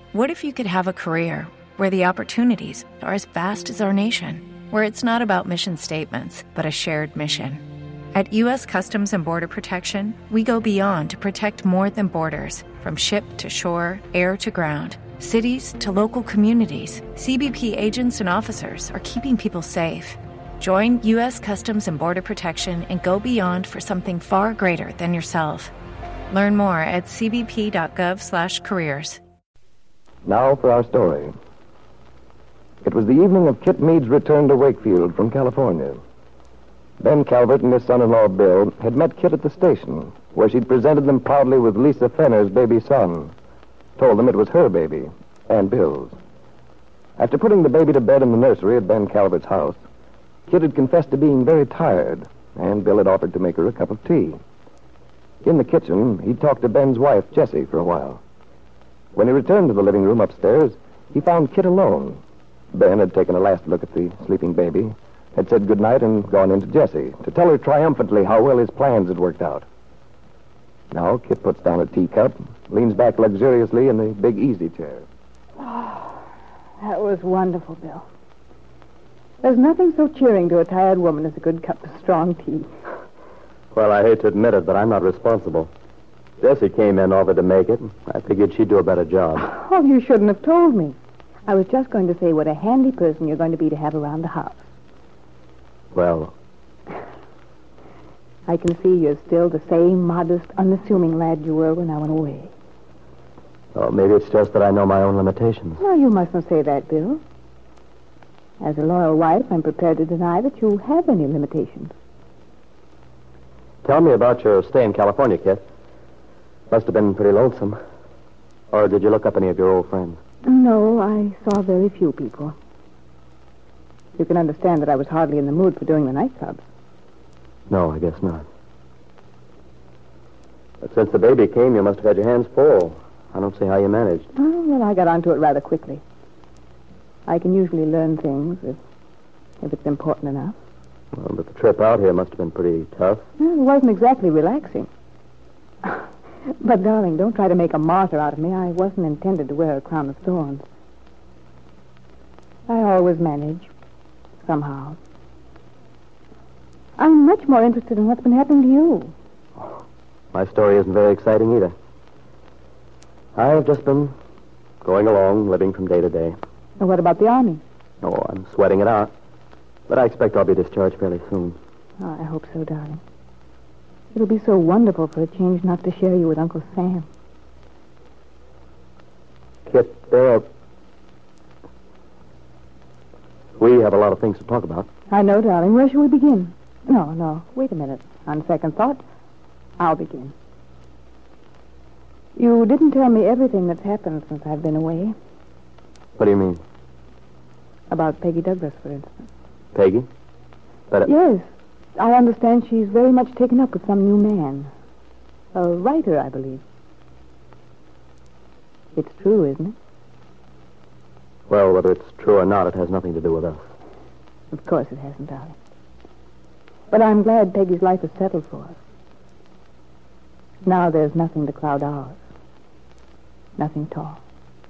What if you could have a career where the opportunities are as vast as our nation, where it's not about mission statements, but a shared mission? At U.S. Customs and Border Protection, we go beyond to protect more than borders. From ship to shore, air to ground, cities to local communities, CBP agents and officers are keeping people safe. Join U.S. Customs and Border Protection and go beyond for something far greater than yourself. Learn more at cbp.gov/careers. Now for our story. It was the evening of Kit Meade's return to Wakefield from California. Ben Calvert and his son-in-law, Bill, had met Kit at the station, where she'd presented them proudly with Lisa Fenner's baby son. Told them it was her baby, and Bill's. After putting the baby to bed in the nursery at Ben Calvert's house, Kit had confessed to being very tired, and Bill had offered to make her a cup of tea. In the kitchen, he talked to Ben's wife, Jessie, for a while. When he returned to the living room upstairs, he found Kit alone. Ben had taken a last look at the sleeping baby, had said goodnight and gone in to Jessie to tell her triumphantly how well his plans had worked out. Now Kit puts down a teacup, leans back luxuriously in the big easy chair. Oh, that was wonderful, Bill. There's nothing so cheering to a tired woman as a good cup of strong tea. Well, I hate to admit it, but I'm not responsible. Jessie came in, offered to make it. I figured she'd do a better job. Oh, you shouldn't have told me. I was just going to say what a handy person you're going to be to have around the house. Well, I can see you're still the same modest, unassuming lad you were when I went away. oh, maybe it's just that I know my own limitations. No, you mustn't say that, Bill. As a loyal wife, I'm prepared to deny that you have any limitations. Tell me about your stay in California, Kit. Must have been pretty lonesome. Or did you look up any of your old friends? No, I saw very few people. You can understand that I was hardly in the mood for doing the nightclubs. No, I guess not. But since the baby came, you must have had your hands full. I don't see how you managed. Oh, well, I got onto it rather quickly. I can usually learn things if it's important enough. Well, but the trip out here must have been pretty tough. Well, it wasn't exactly relaxing. But, darling, don't try to make a martyr out of me. I wasn't intended to wear a crown of thorns. I always manage, somehow. I'm much more interested in what's been happening to you. My story isn't very exciting either. I've just been going along, living from day to day. And what about the Army? Oh, I'm sweating it out. But I expect I'll be discharged fairly soon. Oh, I hope so, darling. It'll be so wonderful for a change not to share you with Uncle Sam. Kit, we have a lot of things to talk about. I know, darling. Where shall we begin? No. Wait a minute. On second thought, I'll begin. You didn't tell me everything that's happened since I've been away. What do you mean? About Peggy Douglas, for instance. Peggy? Yes. I understand she's very much taken up with some new man. A writer, I believe. It's true, isn't it? Well, whether it's true or not, it has nothing to do with us. Of course it hasn't, darling. But I'm glad Peggy's life is settled for us. Now there's nothing to cloud ours. Nothing at all.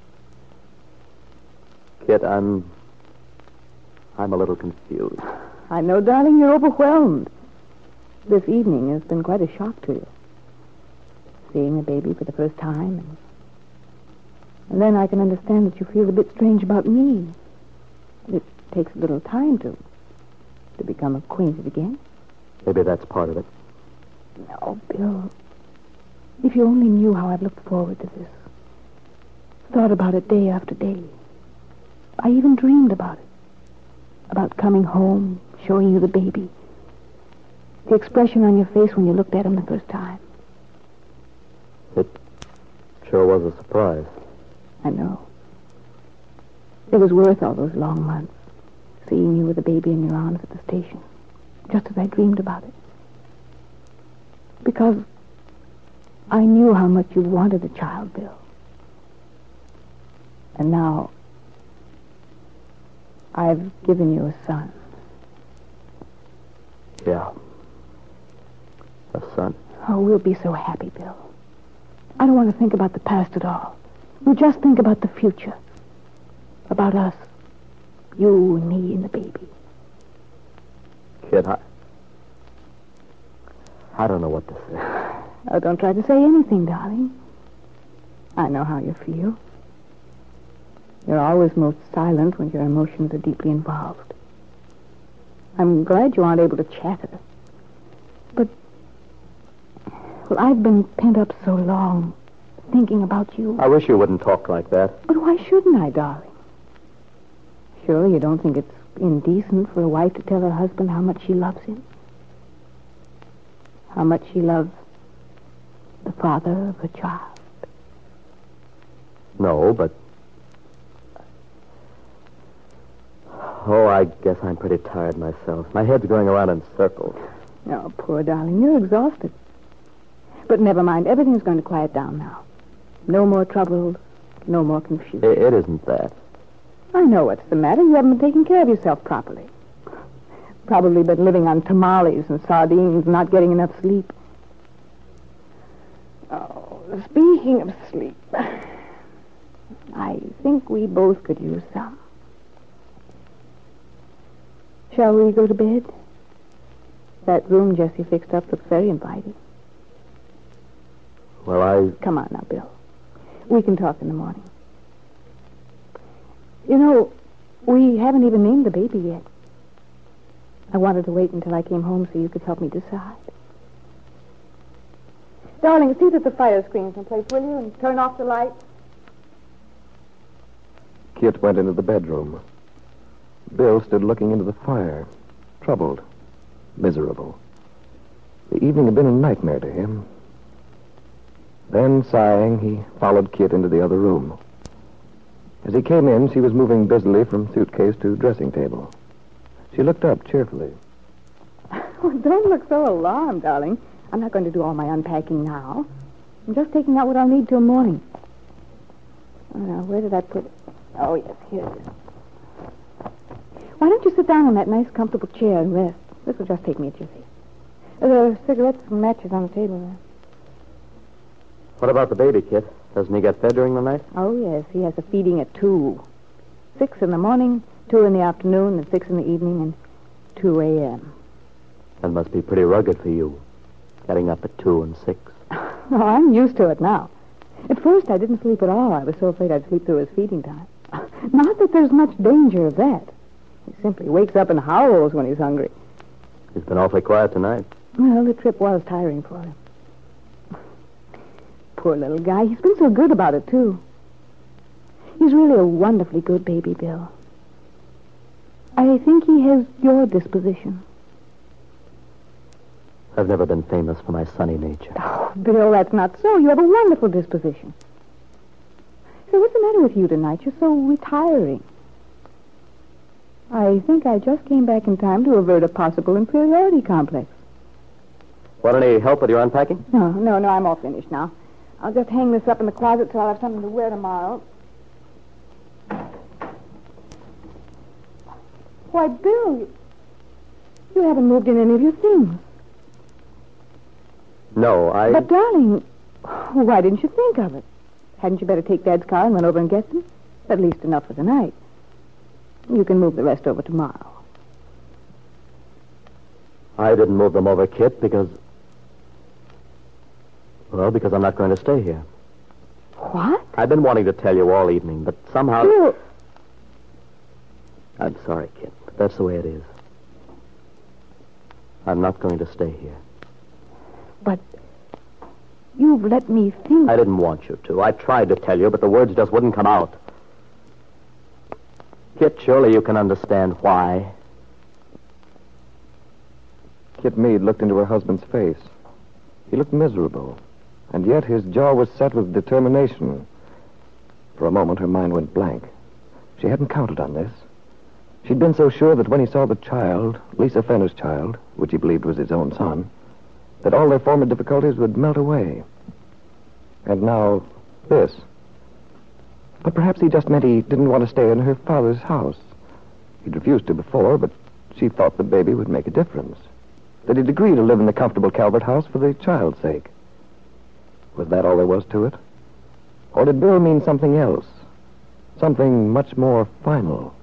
Kit, I'm a little confused. I know, darling, you're overwhelmed. This evening has been quite a shock to you. Seeing a baby for the first time. And then I can understand that you feel a bit strange about me. It takes a little time to become acquainted again. Maybe that's part of it. No, Bill. If you only knew how I've looked forward to this. Thought about it day after day. I even dreamed about it. About coming home, showing you the baby. The expression on your face when you looked at him the first time. It sure was a surprise. I know. It was worth all those long months. Seeing you with the baby in your arms at the station. Just as I dreamed about it. Because I knew how much you wanted a child, Bill. And now I've given you a son. Yeah. A son. Oh, we'll be so happy, Bill. I don't want to think about the past at all. You just think about the future. About us. You and me and the baby. Kid, I don't know what to say. Oh, don't try to say anything, darling. I know how you feel. You're always most silent when your emotions are deeply involved. I'm glad you aren't able to chatter. But, well, I've been pent up so long, thinking about you. I wish you wouldn't talk like that. But why shouldn't I, darling? Surely you don't think it's indecent for a wife to tell her husband how much she loves him? How much she loves the father of her child? No, but... Oh, I guess I'm pretty tired myself. My head's going around in circles. Oh, poor darling, you're exhausted. But never mind, everything's going to quiet down now. No more troubles, no more confusion. It isn't that. I know what's the matter. You haven't been taking care of yourself properly. Probably been living on tamales and sardines and not getting enough sleep. Oh, speaking of sleep, I think we both could use some. Shall we go to bed? That room Jessie fixed up looks very inviting. Well, Come on now, Bill. We can talk in the morning. You know, we haven't even named the baby yet. I wanted to wait until I came home so you could help me decide. Darling, see that the fire screen's in place, will you? And turn off the light. Kit went into the bedroom. Bill stood looking into the fire, troubled, miserable. The evening had been a nightmare to him. Then, sighing, he followed Kit into the other room. As he came in, she was moving busily from suitcase to dressing table. She looked up cheerfully. Oh, don't look so alarmed, darling. I'm not going to do all my unpacking now. I'm just taking out what I'll need till morning. Oh, now, where did I put it? Oh, yes, here it is. Why don't you sit down on that nice, comfortable chair and rest? This will just take me a jiffy. There are cigarettes and matches on the table there. what about the baby, Kit? Doesn't he get fed during the night? Oh, yes, he has a feeding at 2. 6 in the morning, 2 in the afternoon, and 6 in the evening, and 2 a.m. That must be pretty rugged for you, getting up at 2 and 6. Oh, I'm used to it now. At first, I didn't sleep at all. I was so afraid I'd sleep through his feeding time. Not that there's much danger of that. He simply wakes up and howls when he's hungry. He's been awfully quiet tonight. Well, the trip was tiring for him. Poor little guy. He's been so good about it, too. He's really a wonderfully good baby, Bill. I think he has your disposition. I've never been famous for my sunny nature. Oh, Bill, that's not so. You have a wonderful disposition. So what's the matter with you tonight? You're so retiring. I think I just came back in time to avert a possible inferiority complex. Want any help with your unpacking? No, I'm all finished now. I'll just hang this up in the closet so I'll have something to wear tomorrow. Why, Bill, you haven't moved in any of your things. No, But, darling, why didn't you think of it? Hadn't you better take Dad's car and run over and get them? At least enough for the night. You can move the rest over tomorrow. I didn't move them over, Kit, because I'm not going to stay here. What? I've been wanting to tell you all evening, but somehow... Bill. I'm sorry, Kit, but that's the way it is. I'm not going to stay here. But you've let me think... I didn't want you to. I tried to tell you, but the words just wouldn't come out. Kit, surely you can understand why. Kit Meade looked into her husband's face. He looked miserable, and yet his jaw was set with determination. For a moment, her mind went blank. She hadn't counted on this. She'd been so sure that when he saw the child, Lisa Fenner's child, which he believed was his own son, that all their former difficulties would melt away. And now, this. But perhaps he just meant he didn't want to stay in her father's house. He'd refused to before, but she thought the baby would make a difference. That he'd agree to live in the comfortable Calvert house for the child's sake. Was that all there was to it? Or did Bill mean something else? Something much more final?